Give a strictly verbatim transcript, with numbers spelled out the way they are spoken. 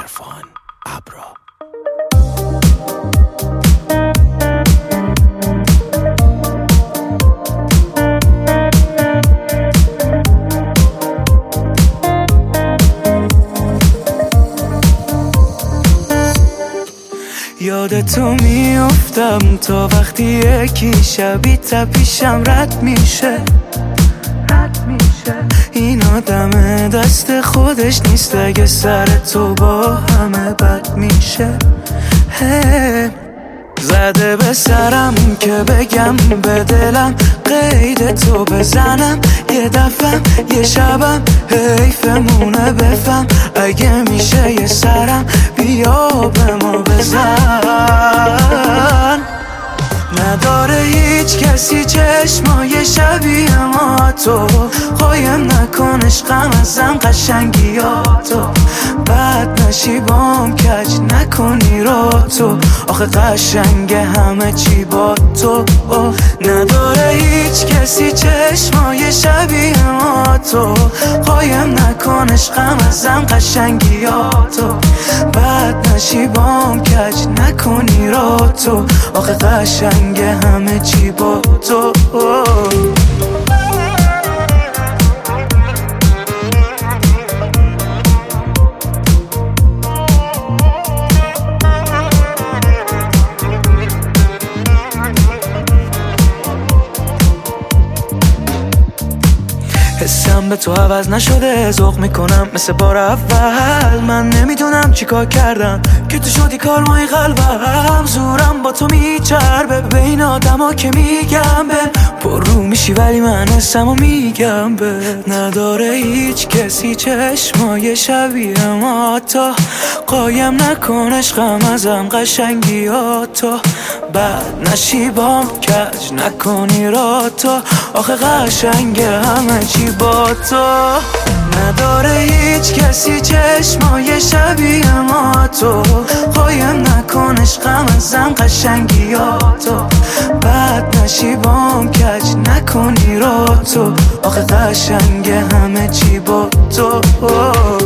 عرفان ابرا. یادتو میافتم تا وقتی یکی شبی تا پیشم رد میشه رد میشه این آدم دست خودش نیست اگه سر تو با همه بد میشه. hey. زده به سرم که بگم به دلم قید تو بزنم یه دفعه یه شبم حیفمونه بفهم اگه میشه یه سرم بیا به ما بزن. نداره هیچ کسی چشمای شبیه ما تو قایم نکن عشقم ازم قشنگیاتو بد نشی بام کج نکنی رو تو آخه قشنگ همه چی با تو. نداره هیچ کسی چشمای شبیه ما تو قایم نکن عشقم ازم قشنگیاتو بد نشی بام کج نکنی رو تو آخه قشنگ همه چی با تو. حسم به تو عوض نشده ذوق میکنم مثل بار اول من نمیدونم چیکار کردم که تو شدی کارمای قلبم زورم با تو میچربه به این آدم ها که میگم به پر رو میشی ولی من حسم و میگم به نداره هیچ کسی چشمای شبیه ما تو قایم نکن عشقم ازم قشنگیاتو بد نشی بام کج نکنی را تو آخه قشنگ همه چی با تو. نداره هیچ کسی چشمای شبیه ما تو قایم نکن عشقم ازم قشنگیاتو بد نشی بام کج نکنی را تو آخه قشنگ همه چی با تو.